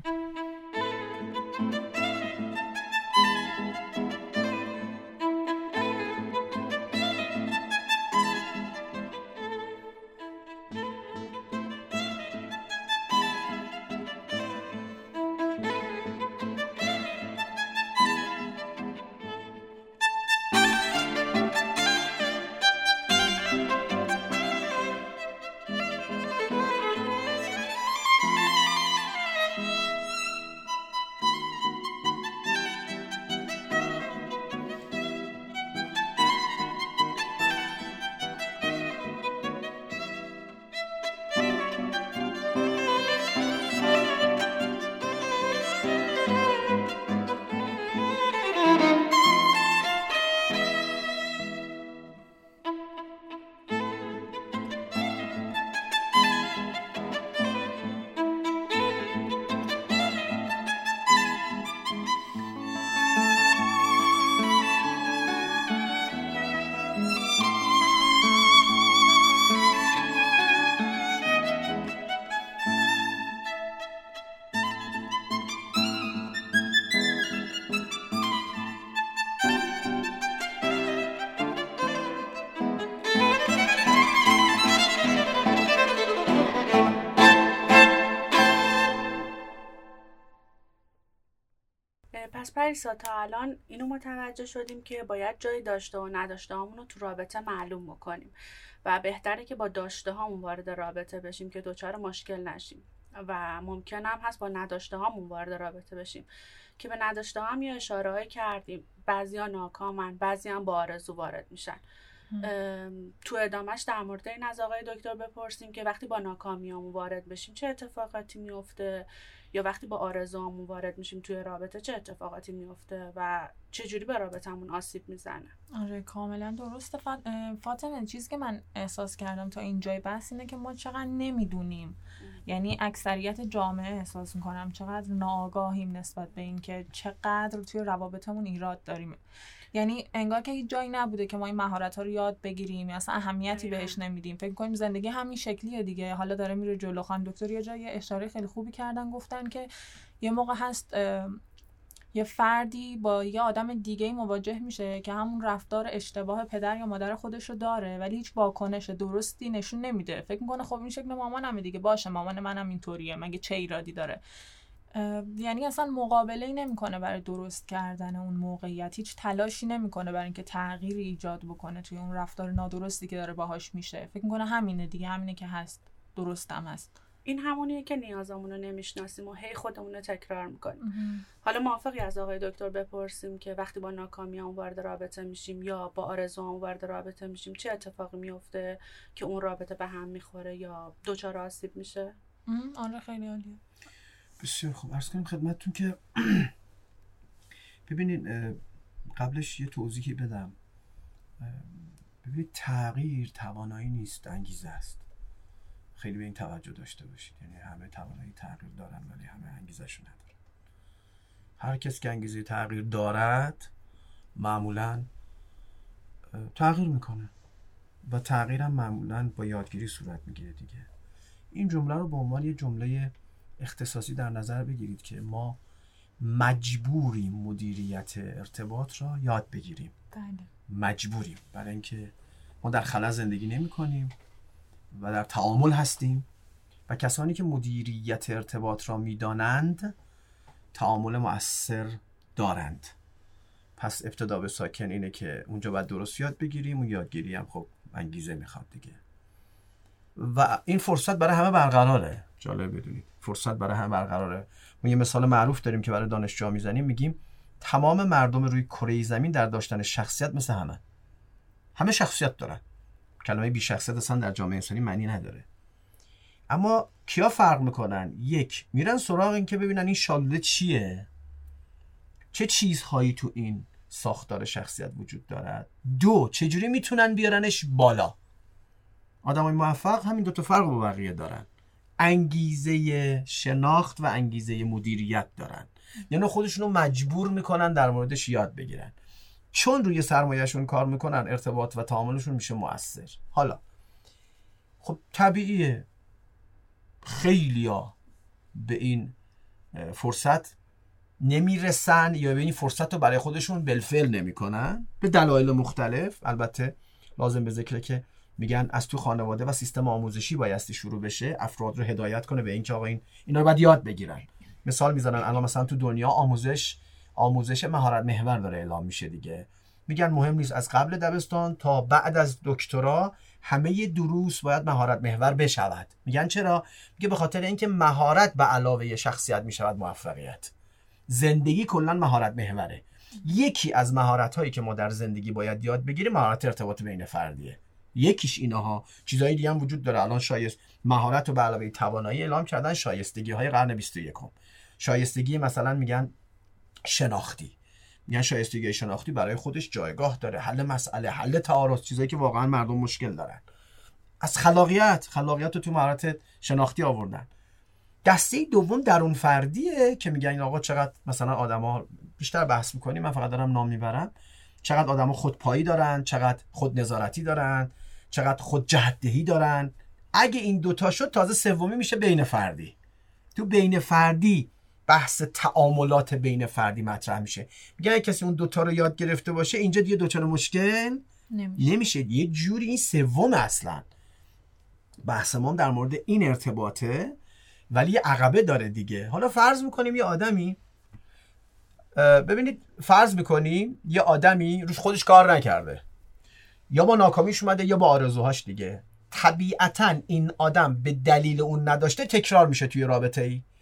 پس پریسا تا الان اینو متوجه شدیم که باید جای داشته و نداشته هامون رو تو رابطه معلوم بکنیم و بهتره که با داشته هامون وارد رابطه بشیم که دچار مشکل نشیم و ممکن هم هست با نداشته هامون وارد رابطه بشیم که به نداشته هم یه اشاره‌ای کردیم، بعضیا ناکامن، بعضیا با آرزو وارد میشن. تو ادامهش در مورد این از آقای دکتر بپرسیم که وقتی با ناکامیامون وارد بشیم چه اتفاقاتی میفته، یا وقتی با آرزوامون وارد میشیم توی رابطه چه اتفاقاتی میفته و چجوری به رابطمون آسیب میزنه.
آره کاملا درسته فاطمه. چیزی که من احساس کردم تا اینجای بحث اینه که ما چقدر نمیدونیم، یعنی اکثریت جامعه احساس میکنم چقدر ناآگاهیم نسبت به این که چقدر توی روابطمون ایراد داریم. یعنی انگار که هیچ جایی نبوده که ما این مهارت‌ها رو یاد بگیریم یا اصلا اهمیتی بهش نمیدیم. فکر کنیم زندگی همین شکلیه دیگه، حالا داره میره جلو. خانم دکتر یه جایی اشاره خیلی خوبی کردن، گفتن که یه موقع هست یه فردی با یه آدم دیگه‌ای مواجه میشه که همون رفتار اشتباه پدر یا مادر خودش رو داره ولی هیچ واکنش درستی نشون نمیده. فکر میکنه خب این شکل مامانمه دیگه، باشه مامان منم اینطوریه، مگه چه ایرادی داره. یعنی اصلا مقابله‌ای نمیکنه برای درست کردن اون موقعیت، هیچ تلاشی نمیکنه برای اینکه تغییری ایجاد بکنه توی اون رفتار نادرستی که داره باهاش میشه. فکر میکنه همینه دیگه، همینه که هست، درستم هست.
این همونیه که نیازمون رو نمیشناسیم و هی خودمون رو تکرار میکنیم. حالا موافقی از آقای دکتر بپرسیم که وقتی با ناکامیامون وارد رابطه میشیم یا با آرزوامون وارد رابطه میشیم چه اتفاقی میفته که اون رابطه به هم میخوره یا دچار آسیب میشه؟
آره خیلی عالیه.
بسیار خوب. عرض کنم خدمتتون که ببینید قبلش یه توضیحی بدم. ببینید تغییر توانایی نیست، انگیزه است. خیلی به این توجه داشته باشید. یعنی همه توانایی تغییر دارن ولی همه انگیزه‌شو ندارن. هر کس که انگیزه تغییر دارد معمولاً تغییر میکنه و تغییرم معمولاً با یادگیری صورت میگیره دیگه. این جمله رو به عنوان یه جمله اختصاصی در نظر بگیرید که ما مجبوریم مدیریت ارتباط را یاد بگیریم. مجبوریم، برای اینکه ما در خلا زندگی نمی کنیم و در تعامل هستیم و کسانی که مدیریت ارتباط را می دانند تعامل مؤثر دارند. پس ابتدا به ساکن اینه که اونجا باید درست یاد بگیریم. اون یادگیری هم خب انگیزه میخواد دیگه و این فرصت برای همه برقراره. جالب بدونید فرصت برای همه برقراره. ما یه مثال معروف داریم که برای دانشجوها میزنیم، میگیم تمام مردم روی کره زمین در داشتن شخصیت مثل همه شخصیت دارن. کلمه بی شخصیت اصلا در جامعه انسانی معنی نداره. اما کیا فرق میکنن؟ یک، میرن سراغ این که ببینن این شالوده چیه، چه چیزهایی تو این ساختار شخصیت وجود دارد. دو، چجوری میتونن بیارنش بالا. آدمای موفق همین دو تا فرق با بقیه دارن، انگیزه شناخت و انگیزه مدیریت دارن. یعنی خودشونو مجبور میکنن در موردش یاد بگیرن. چون روی سرمایه‌شون کار میکنن ارتباط و تعاملشون میشه مؤثر. حالا خب طبیعیه خیلیا به این فرصت نمیرسن یا به این فرصت رو برای خودشون بالفعل نمیکنن به دلایل مختلف. البته لازم به ذکره که میگن از تو خانواده و سیستم آموزشی بایستی شروع بشه، افراد رو هدایت کنه به این که آقا اینا رو باید یاد بگیرن. مثال میزنن الان مثلا تو دنیا آموزش مهارت محور داره اعلام میشه دیگه. میگن مهم نیست از قبل دبستان تا بعد از دکترا همه دروس باید مهارت محور بشود. میگن چرا؟ میگه به خاطر اینکه مهارت به علاوه شخصیت میشود موفقیت. زندگی کلا مهارت محوره. یکی از مهارت هایی که ما در زندگی باید یاد بگیریم مهارت ارتباط بین فردیه. یکیش اینها، چیزهای دیگه هم وجود داره. الان مهارت رو به علاوه توانایی اعلام کردن شایستگی های قرن 21. شایستگی مثلا میگن شناختی، میگن شایستگی شناختی برای خودش جایگاه داره، حل مسئله، حل تعارض، چیزایی که واقعا مردم مشکل دارن. از خلاقیت رو تو مهارت شناختی آوردن. دسته دوم درون فردیه که میگن این آقا چقدر مثلا آدما بیشتر بحث میکنیم، من فقط دارم نام میبرم، چقدر آدما خودپایی دارن، چقدر خود نظارتی دارن، چقدر خود جهت‌دهی دارن. اگه این دوتا شد تازه سومی میشه بین فردی. تو بین فردی بحث تعاملات بین فردی مطرح میشه. میگن اگه کسی اون دوتا رو یاد گرفته باشه اینجا دیگه دوچار مشکل نمیشه. یه جوری این سوم اصلا بحث ما در مورد این ارتباطه ولی یه عقبه داره دیگه. حالا فرض میکنیم یه آدمی، ببینید فرض میکنیم یه آدمی روش خودش کار نکرده، یا با ناکامیش اومده یا با آرزوهاش دیگه. طبیعتاً این آدم به دلیل اون نداشته تکرار میشه توی رابطه ای.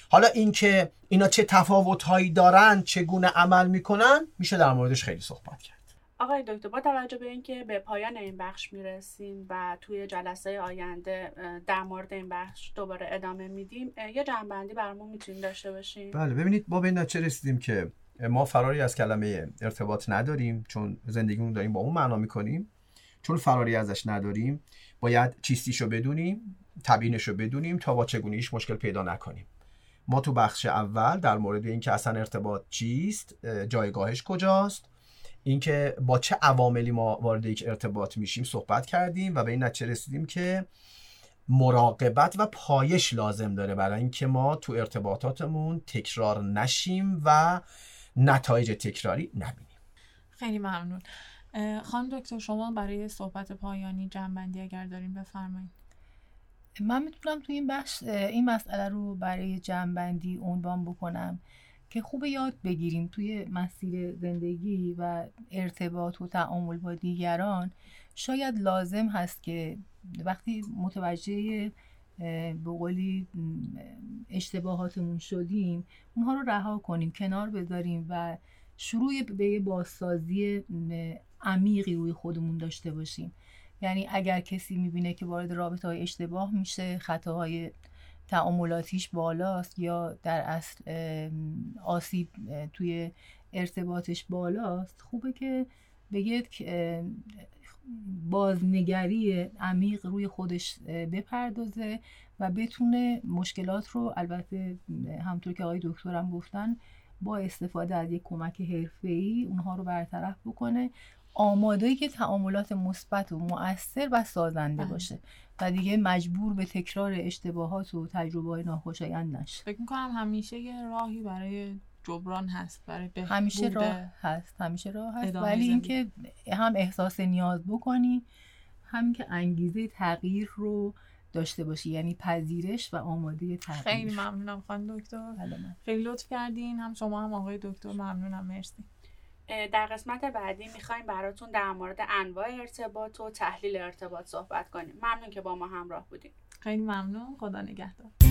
حالا اینکه اینا چه تفاوت‌هایی دارن، چگونه عمل میکنن، میشه در موردش خیلی صحبت کرد.
آقای دکتر، با توجه به اینکه به پایان این بخش میرسیم و توی جلسه آینده در مورد این بخش دوباره ادامه میدیم، یه جنبندی برامون میتونید داشته باشیم؟
بله، ببینید ما به این نتیجه رسیدیم که ما فراری از کلمه ارتباط نداریم، چون زندگیمون داریم با اون معنا میکنیم. چون فراری ازش نداریم، باید چیستیشو بدونیم، تبیینشو بدونیم تا با چگونگیش مشکل پیدا نکنیم. ما تو بخش اول در مورد اینکه اصلا ارتباط چیست، جایگاهش کجاست، اینکه با چه عواملی ما وارد یک ارتباط میشیم صحبت کردیم و به این نتیجه رسیدیم که مراقبت و پایش لازم داره برای اینکه ما تو ارتباطاتمون تکرار نشیم و نتایج تکراری نبینیم.
خیلی ممنون. خانم دکتر، شما برای صحبت پایانی جنبندی اگر دارین بفرمایید.
من میتونم توی این بخش این مسئله رو برای جنبندی عنوان بکنم که خوب یاد بگیریم توی مسیر زندگی و ارتباط و تعامل با دیگران. شاید لازم هست که وقتی متوجه به قولی اشتباهاتمون شدیم اونها رو رها کنیم، کنار بذاریم و شروع به بازسازی عمیقی روی خودمون داشته باشیم. یعنی اگر کسی میبینه که وارد رابطه‌های اشتباه میشه، خطاهای تعاملاتیش بالاست یا در اصل آسیب توی ارتباطش بالاست، خوبه که بگید که بازنگری عمیق روی خودش بپردازه و بتونه مشکلات رو، البته همونطور که آقای دکترم گفتن، با استفاده از یک کمک حرفه‌ای اونها رو برطرف بکنه، آماده‌ای که تعاملات مثبت و مؤثر و سازنده باشه و دیگه مجبور به تکرار اشتباهات و تجربه‌های ناخوشایند نشه.
فکر می‌کنم همیشه یه راهی برای جبران هست، برای بهبود.
همیشه راه هست ولی اینکه هم احساس نیاز بکنی، هم که انگیزه تغییر رو داشته باشی، یعنی پذیرش و آماده تغییر.
خیلی ممنونم خانم دکتر. خیلی لطف کردین، هم شما هم آقای دکتر. ممنونم، مرسی.
در قسمت بعدی میخوایم براتون در مورد انواع ارتباط و تحلیل ارتباط صحبت کنیم. ممنون که با ما همراه بودیم.
خیلی ممنون، خدا نگهدار.